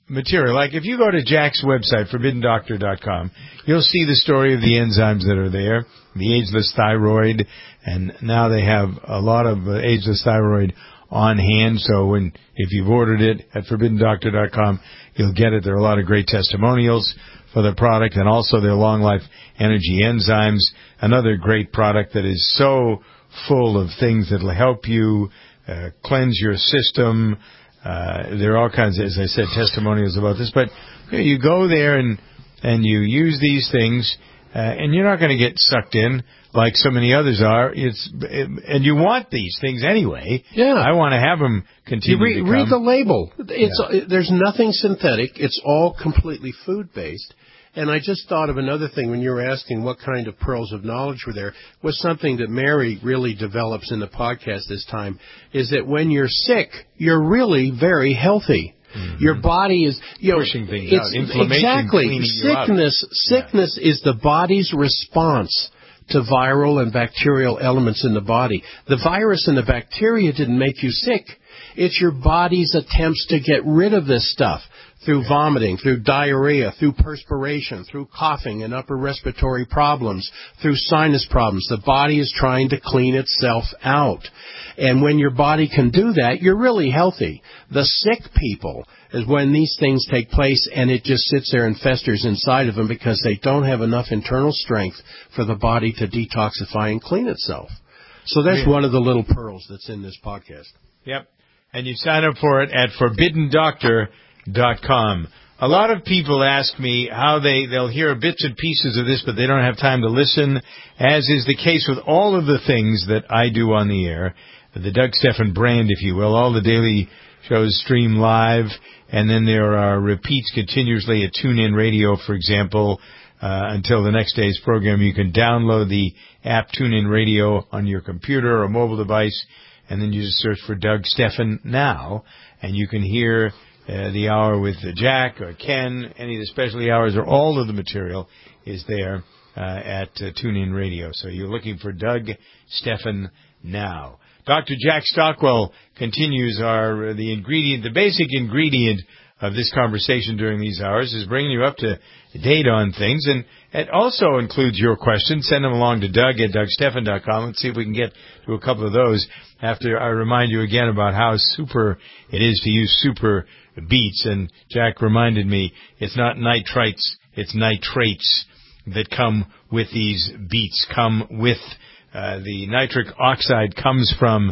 material. Like if you go to Jack's website, forbidden doctor dot com, you'll see the story of the enzymes that are there, the ageless thyroid, and now they have a lot of uh, ageless thyroid on hand. So when if you've ordered it at forbidden doctor dot com, you'll get it. There are a lot of great testimonials for the product, and also their long life energy enzymes, another great product that is so full of things that will help you uh, cleanse your system. Uh, there are all kinds of, as I said, testimonials about this. But you know, you go there and and you use these things, uh, and you're not going to get sucked in like so many others are. It's it, and you want these things anyway. Yeah, I want to have them continue. You read, to come. read the label. It's Yeah. There's nothing synthetic. It's all completely food based. And I just thought of another thing when you were asking what kind of pearls of knowledge were there, was something that Mary really develops in the podcast this time, is that when you're sick, you're really very healthy. Mm-hmm. Your body is, you know, pushing things it's, out. Inflammation exactly. cleaning Sickness, you up. sickness yeah. is the body's response to viral and bacterial elements in the body. The virus and the bacteria didn't make you sick. It's your body's attempts to get rid of this stuff through vomiting, through diarrhea, through perspiration, through coughing and upper respiratory problems, through sinus problems. The body is trying to clean itself out. And when your body can do that, you're really healthy. The sick people is when these things take place and it just sits there and festers inside of them because they don't have enough internal strength for the body to detoxify and clean itself. So that's yeah. one of the little pearls that's in this podcast. Yep. And you sign up for it at forbidden doctor dot com. A lot of people ask me how they, they'll hear bits and pieces of this, but they don't have time to listen, as is the case with all of the things that I do on the air. The Doug Stephan brand, if you will. All the daily shows stream live, and then there are repeats continuously at TuneIn Radio, for example, uh, until the next day's program. You can download the app TuneIn Radio on your computer or mobile device, and then you just search for Doug Stephan now, and you can hear uh, the hour with Jack or Ken, any of the specialty hours, or all of the material is there uh, at uh, TuneIn Radio. So you're looking for Doug Stephan now. Doctor Jack Stockwell continues our, the ingredient, the basic ingredient of this conversation during these hours is bringing you up to date on things, and it also includes your questions. Send them along to Doug at Doug Stephan dot com. Let's see if we can get to a couple of those after I remind you again about how super it is to use super beets. And Jack reminded me it's not nitrites, it's nitrates that come with these beets, come with Uh, the nitric oxide comes from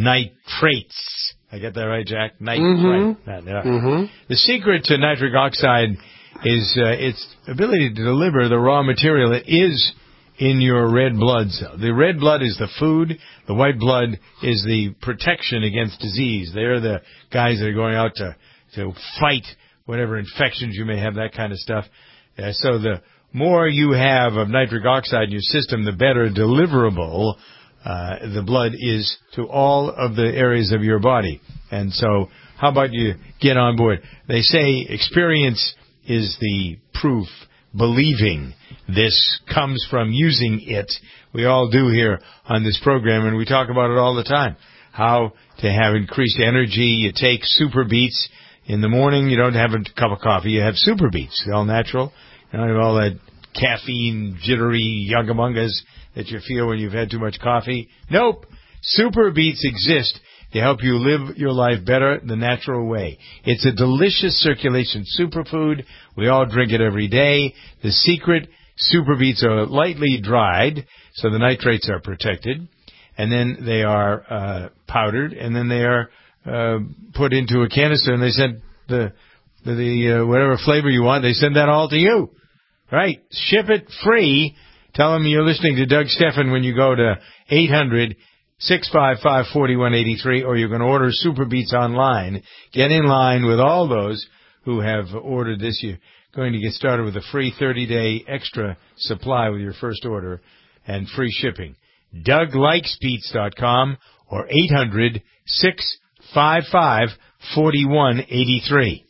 nitrates. I get that right, Jack? Nitrate. Mm-hmm. Right. Yeah. Mm-hmm. The secret to nitric oxide is uh, its ability to deliver the raw material that is in your red blood cell. The red blood is the food. The white blood is the protection against disease. They're the guys that are going out to, to fight whatever infections you may have, that kind of stuff. Uh, so the more you have of nitric oxide in your system, the better deliverable uh, the blood is to all of the areas of your body. And so how about you get on board? They say experience is the proof. Believing this comes from using it. We all do here on this program, and we talk about it all the time. How to have increased energy. You take Super Beets in the morning. You don't have a cup of coffee. You have Super Beets. They're all natural. You don't have all that caffeine, jittery yungamungas that you feel when you've had too much coffee. Nope. Super Beets exist to help you live your life better the natural way. It's a delicious circulation superfood. We all drink it every day. The secret, Super Beets are lightly dried, so the nitrates are protected. And then they are uh, powdered, and then they are uh, put into a canister, and they send the, the, the uh, whatever flavor you want, they send that all to you. Right. Ship it free. Tell them you're listening to Doug Stephan when you go to eight hundred, six five five, four one eight three, or you can order Super Beets online. Get in line with all those who have ordered this. You're going to get started with a free thirty-day extra supply with your first order and free shipping. Doug Likes Beets dot com or eight hundred, six five five, four one eight three.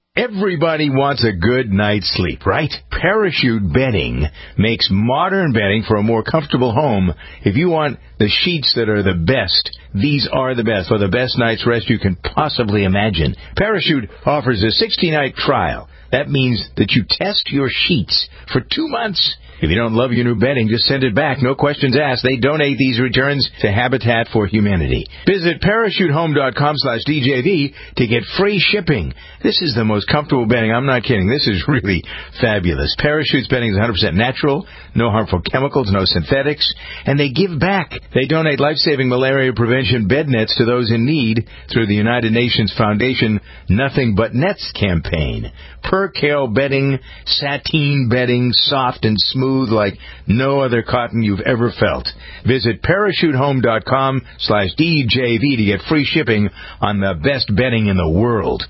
Everybody wants a good night's sleep, right? Parachute Bedding makes modern bedding for a more comfortable home. If you want the sheets that are the best, these are the best, for the best night's rest you can possibly imagine. Parachute offers a sixty-night trial. That means that you test your sheets for two months. If you don't love your new bedding, just send it back. No questions asked. They donate these returns to Habitat for Humanity. Visit parachutehome.com slash DJV to get free shipping. This is the most comfortable bedding. I'm not kidding. This is really fabulous. Parachute's bedding is one hundred percent natural, no harmful chemicals, no synthetics, and they give back. They donate life-saving malaria prevention bed nets to those in need through the United Nations Foundation Nothing But Nets campaign. Percale bedding, sateen bedding, soft and smooth like no other cotton you've ever felt. Visit parachutehome.com slash DJV to get free shipping on the best bedding in the world.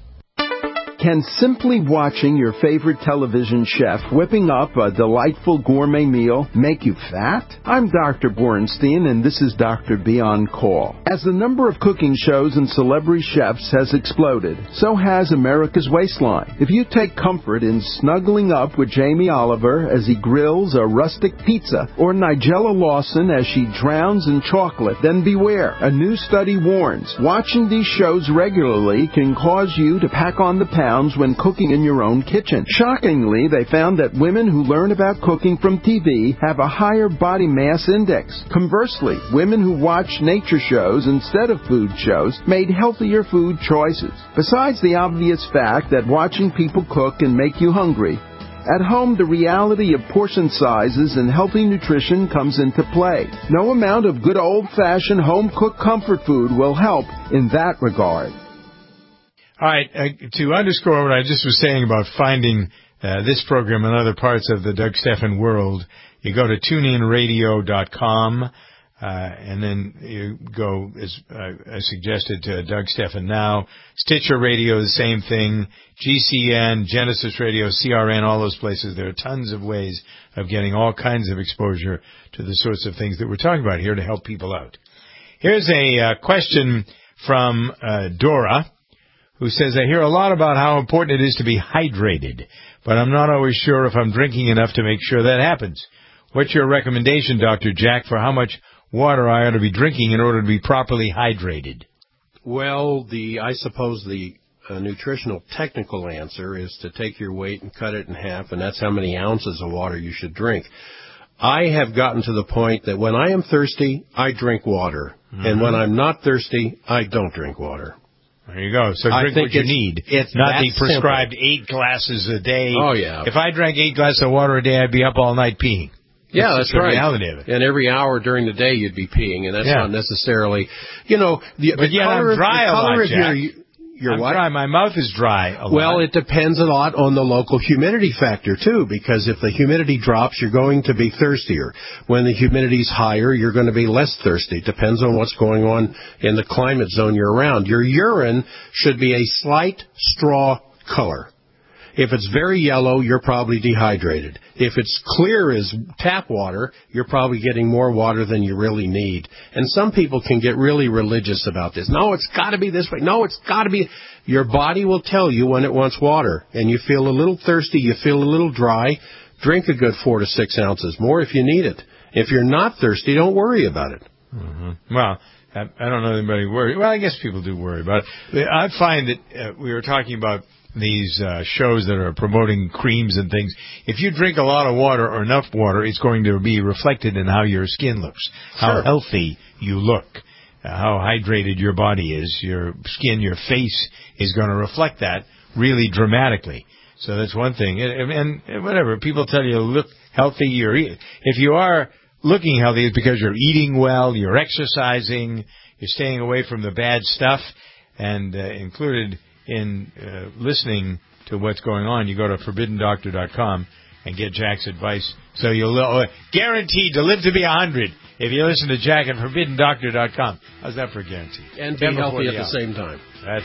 Can simply watching your favorite television chef whipping up a delightful gourmet meal make you fat? I'm Doctor Borenstein, and this is Doctor B on Call. As the number of cooking shows and celebrity chefs has exploded, so has America's waistline. If you take comfort in snuggling up with Jamie Oliver as he grills a rustic pizza, or Nigella Lawson as she drowns in chocolate, then beware. A new study warns, watching these shows regularly can cause you to pack on the pounds when cooking in your own kitchen. Shockingly, they found that women who learn about cooking from T V have a higher body mass index. Conversely, women who watch nature shows instead of food shows made healthier food choices. Besides the obvious fact that watching people cook can make you hungry, at home, the reality of portion sizes and healthy nutrition comes into play. No amount of good old-fashioned home-cooked comfort food will help in that regard. All right, uh, to underscore what I just was saying about finding uh, this program and other parts of the Doug Stephan world, you go to tune in radio dot com, uh, and then you go, as uh, I suggested, to Doug Stephan Now. Stitcher Radio, the same thing. G C N, Genesis Radio, C R N, all those places. There are tons of ways of getting all kinds of exposure to the sorts of things that we're talking about here to help people out. Here's a uh, question from uh, Dora, who says, I hear a lot about how important it is to be hydrated, but I'm not always sure if I'm drinking enough to make sure that happens. What's your recommendation, Doctor Jack, for how much water I ought to be drinking in order to be properly hydrated? Well, the I suppose the uh, nutritional technical answer is to take your weight and cut it in half, and that's how many ounces of water you should drink. I have gotten to the point that when I am thirsty, I drink water, mm-hmm. and when I'm not thirsty, I don't drink water. There you go. So drink what you need. It's not the prescribed simple. eight glasses a day. Oh, yeah. If I drank eight glasses of water a day, I'd be up all night peeing. Yeah, that's, that's the right. reality of it. And every hour during the day you'd be peeing, and that's yeah. not necessarily, you know, the, but the yeah, color I'm dry of, the a color lot, of Jack. your, your I'm what? dry. My mouth is dry a lot. Well, it depends a lot on the local humidity factor, too, because if the humidity drops, you're going to be thirstier. When the humidity's higher, you're going to be less thirsty. It depends on what's going on in the climate zone you're around. Your urine should be a slight straw color. If it's very yellow, you're probably dehydrated. If it's clear as tap water, you're probably getting more water than you really need. And some people can get really religious about this. No, it's got to be this way. No, it's got to be. Your body will tell you when it wants water. And you feel a little thirsty, you feel a little dry, drink a good four to six ounces more if you need it. If you're not thirsty, don't worry about it. Mm-hmm. Well, I, I don't know anybody worry. Well, I guess people do worry about it. I find that uh, we were talking about these uh, shows that are promoting creams and things. If you drink a lot of water or enough water, it's going to be reflected in how your skin looks, how sure. healthy you look, uh, how hydrated your body is. Your skin, your face is going to reflect that really dramatically. So that's one thing. And, and whatever, people tell you look healthy. You're, if you are looking healthy, it's because you're eating well, you're exercising, you're staying away from the bad stuff, and uh, included in uh, listening to what's going on, you go to forbidden doctor dot com and get Jack's advice. So you'll uh, guaranteed to live to be one hundred if you listen to Jack at forbidden doctor dot com. How's that for a guarantee? And be healthy at the same time. That's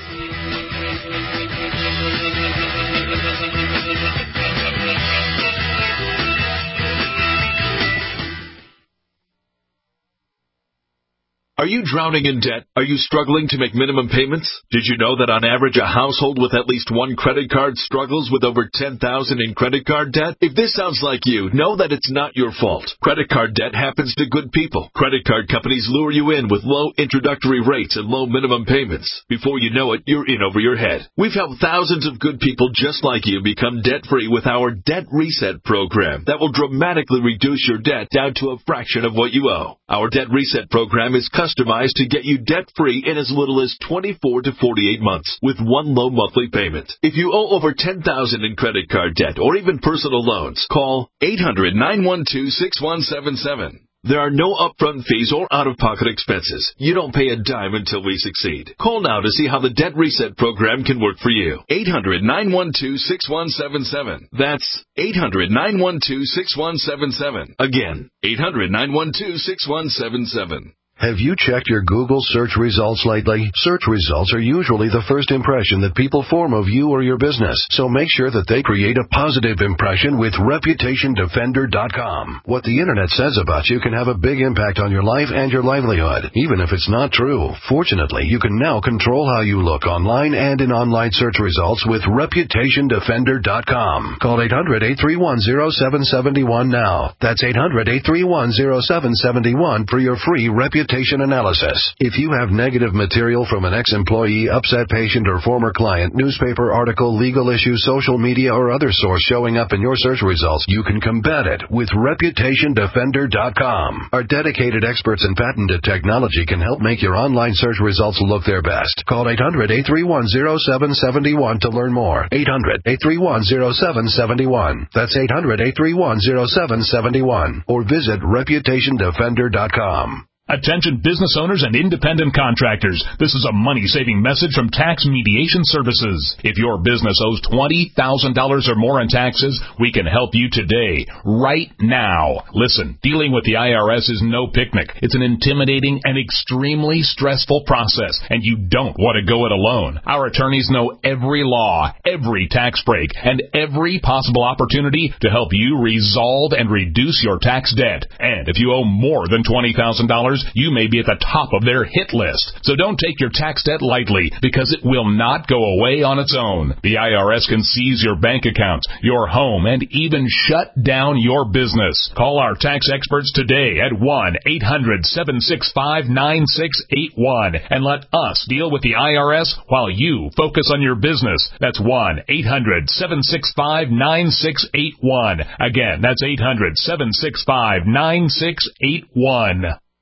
Are you drowning in debt? Are you struggling to make minimum payments? Did you know that on average a household with at least one credit card struggles with over ten thousand dollars in credit card debt? If this sounds like you, know that it's not your fault. Credit card debt happens to good people. Credit card companies lure you in with low introductory rates and low minimum payments. Before you know it, you're in over your head. We've helped thousands of good people just like you become debt-free with our Debt Reset program that will dramatically reduce your debt down to a fraction of what you owe. Our Debt Reset program is customized to get you debt-free in as little as twenty-four to forty-eight months with one low monthly payment. If you owe over ten thousand dollars in credit card debt or even personal loans, call eight hundred, nine one two, six one seven seven. There are no upfront fees or out-of-pocket expenses. You don't pay a dime until we succeed. Call now to see how the Debt Reset program can work for you. eight hundred, nine one two, six one seven seven. That's eight hundred, nine one two, six one seven seven. Again, eight hundred, nine one two, six one seven seven. Have you checked your Google search results lately? Search results are usually the first impression that people form of you or your business, so make sure that they create a positive impression with Reputation Defender dot com. What the Internet says about you can have a big impact on your life and your livelihood, even if it's not true. Fortunately, you can now control how you look online and in online search results with Reputation Defender dot com. Call eight hundred, eight three one, zero seven seven one now. That's eight hundred, eight three one, zero seven seven one for your free Reputation analysis. If you have negative material from an ex-employee, upset patient, or former client, newspaper article, legal issue, social media, or other source showing up in your search results, you can combat it with Reputation Defender dot com. Our dedicated experts in patented technology can help make your online search results look their best. Call eight hundred, eight three one, zero seven seven one to learn more. eight hundred, eight three one, zero seven seven one. That's eight hundred, eight three one, zero seven seven one. Or visit Reputation Defender dot com. Attention business owners and independent contractors. This is a money-saving message from Tax Mediation Services. If your business owes twenty thousand dollars or more in taxes, we can help you today, right now. Listen, dealing with the I R S is no picnic. It's an intimidating and extremely stressful process, and you don't want to go it alone. Our attorneys know every law, every tax break, and every possible opportunity to help you resolve and reduce your tax debt. And if you owe more than twenty thousand dollars, you may be at the top of their hit list. So don't take your tax debt lightly, because it will not go away on its own. The I R S can seize your bank accounts, your home, and even shut down your business. Call our tax experts today at one eight hundred, seven six five, nine six eight one and let us deal with the I R S while you focus on your business. That's one eight hundred, seven six five, nine six eight one. Again, that's eight hundred, seven six five, nine six eight one.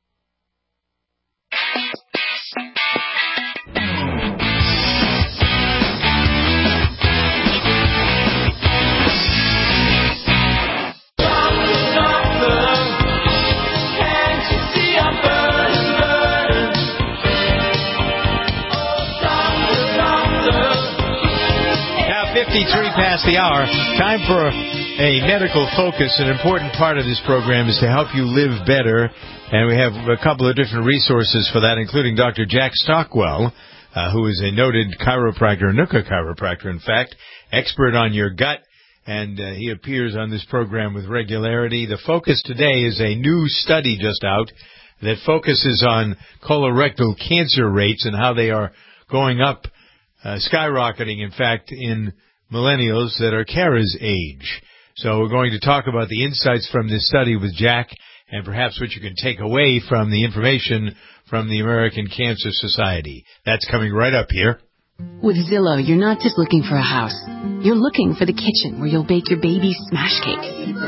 fifty-three past the hour. Time for a medical focus. An important part of this program is to help you live better. And we have a couple of different resources for that, including Doctor Jack Stockwell, uh, who is a noted chiropractor, N U C C A chiropractor, in fact, expert on your gut. And uh, he appears on this program with regularity. The focus today is a new study just out that focuses on colorectal cancer rates and how they are going up, uh, skyrocketing, in fact, in millennials that are Kara's age. So we're going to talk about the insights from this study with Jack and perhaps what you can take away from the information from the American Cancer Society. That's coming right up here. With Zillow, you're not just looking for a house. You're looking for the kitchen where you'll bake your baby's smash cake.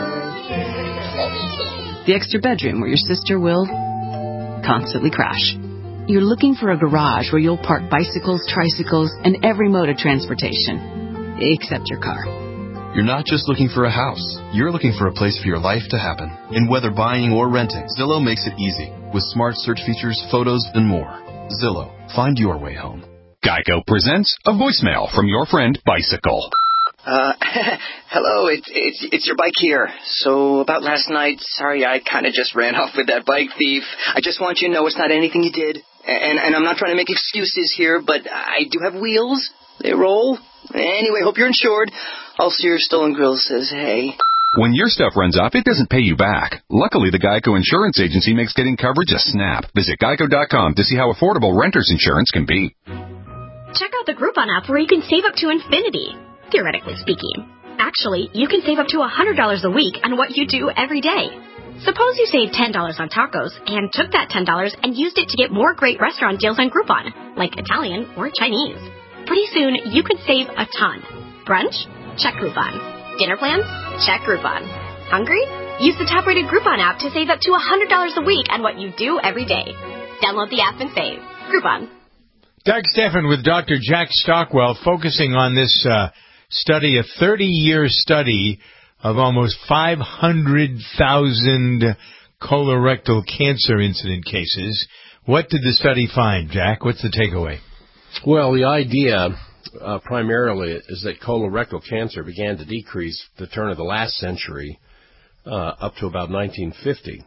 The extra bedroom where your sister will constantly crash. You're looking for a garage where you'll park bicycles, tricycles, and every mode of transportation, except your car. You're not just looking for a house. You're looking for a place for your life to happen. And whether buying or renting, Zillow makes it easy with smart search features, photos, and more. Zillow, find your way home. Geico presents a voicemail from your friend Bicycle. Uh, hello, it's, it's, it's your bike here. So about last night, sorry, I kind of just ran off with that bike thief. I just want you to know it's not anything you did. And, and I'm not trying to make excuses here, but I do have wheels. They roll. Anyway, hope you're insured. Also, your stolen grill says hey. When your stuff runs off, it doesn't pay you back. Luckily, the Geico Insurance Agency makes getting coverage a snap. Visit geico dot com to see how affordable renter's insurance can be. Check out the Groupon app where you can save up to infinity, theoretically speaking. Actually, you can save up to one hundred dollars a week on what you do every day. Suppose you saved ten dollars on tacos and took that ten dollars and used it to get more great restaurant deals on Groupon, like Italian or Chinese. Pretty soon, you could save a ton. Brunch? Check Groupon. Dinner plans? Check Groupon. Hungry? Use the top-rated Groupon app to save up to one hundred dollars a week on what you do every day. Download the app and save. Groupon. Doug Stephan with Doctor Jack Stockwell focusing on this uh, study, a thirty-year study of almost five hundred thousand colorectal cancer incident cases. What did the study find, Jack? What's the takeaway? Well, the idea uh, primarily is that colorectal cancer began to decrease at the turn of the last century uh, up to about nineteen fifty.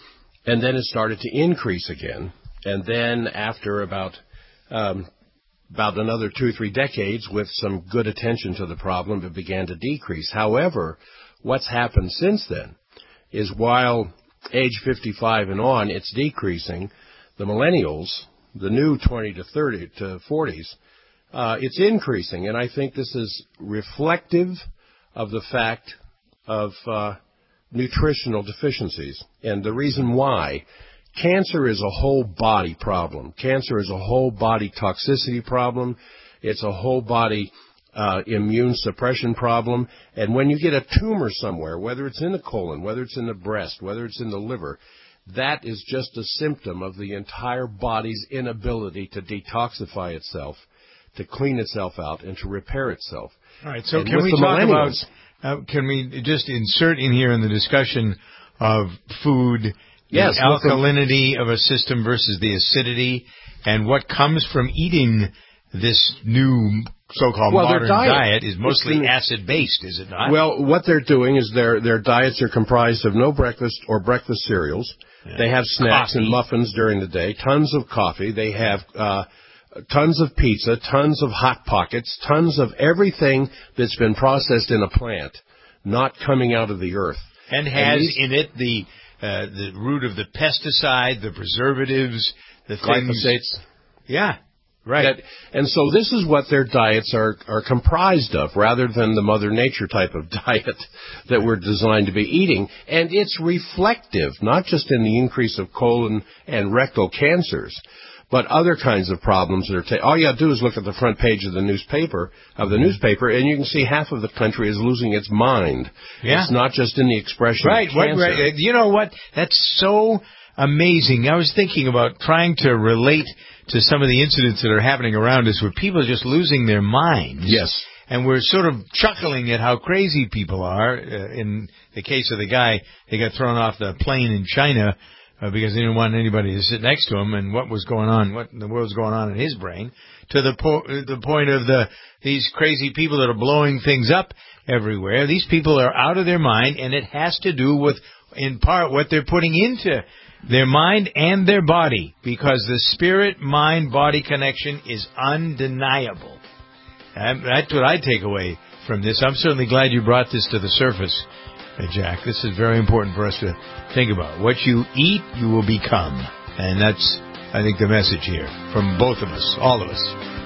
And then it started to increase again. And then after about um, about another two or three decades, with some good attention to the problem, it began to decrease. However, what's happened since then is while age fifty-five and on, it's decreasing, the millennials, the new twenty to thirty to forties, uh, it's increasing. And I think this is reflective of the fact of uh, nutritional deficiencies. And the reason why, cancer is a whole body problem. Cancer is a whole body toxicity problem. It's a whole body uh, immune suppression problem. And when you get a tumor somewhere, whether it's in the colon, whether it's in the breast, whether it's in the liver, that is just a symptom of the entire body's inability to detoxify itself, to clean itself out, and to repair itself. All right, so and can we talk about, uh, can we just insert in here in the discussion of food, yes, the alkalinity of a system versus the acidity, and what comes from eating this new so-called well, modern diet, diet is mostly been, acid-based, is it not? Well, what they're doing is their their diets are comprised of no breakfast or breakfast cereals. Yeah. They have snacks coffee. and muffins during the day, tons of coffee. They have uh, tons of pizza, tons of Hot Pockets, tons of everything that's been processed in a plant, not coming out of the earth. And has and these, in it the uh, the root of the pesticide, the preservatives, the things. Glyphosates. Yeah. Right. That, and so this is what their diets are, are comprised of, rather than the Mother Nature type of diet that we're designed to be eating. And it's reflective, not just in the increase of colon and rectal cancers, but other kinds of problems that are taken. All you have to do is look at the front page of the newspaper, of the newspaper, and you can see half of the country is losing its mind. Yeah. It's not just in the expression right, of cancer. Right, right. You know what? That's so amazing. I was thinking about trying to relate to some of the incidents that are happening around us where people are just losing their minds. Yes. And we're sort of chuckling at how crazy people are. Uh, in the case of the guy, they got thrown off the plane in China uh, because they didn't want anybody to sit next to him, and what was going on, what in the world was going on in his brain, to the, po- the point of the these crazy people that are blowing things up everywhere. These people are out of their mind, and it has to do with, in part, what they're putting into their mind and their body, because the spirit-mind-body connection is undeniable. And that's what I take away from this. I'm certainly glad you brought this to the surface, uh, Jack. This is very important for us to think about. What you eat, you will become. And that's, I think, the message here from both of us, all of us.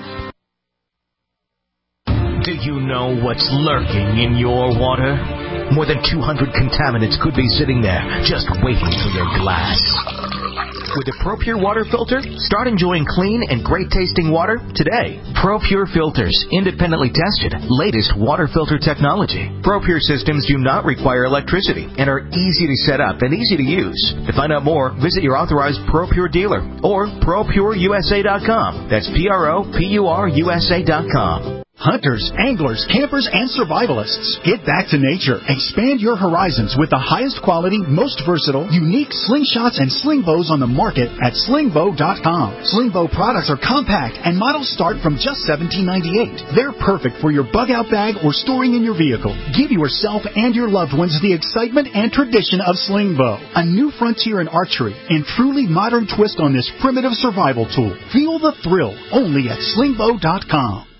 Do you know what's lurking in your water? More than two hundred contaminants could be sitting there, just waiting for your glass. With a ProPure water filter, start enjoying clean and great-tasting water today. ProPure filters, independently tested, latest water filter technology. ProPure systems do not require electricity and are easy to set up and easy to use. To find out more, visit your authorized ProPure dealer or pro pure U S A dot com. That's P R O P U R U S A dot com. Hunters, anglers, campers, and survivalists. Get back to nature. Expand your horizons with the highest quality, most versatile, unique slingshots and sling bows on the market at sling bow dot com. Sling bow products are compact and models start from just seventeen ninety-eight. They're perfect for your bug-out bag or storing in your vehicle. Give yourself and your loved ones the excitement and tradition of sling bow. A new frontier in archery and truly modern twist on this primitive survival tool. Feel the thrill only at sling bow dot com.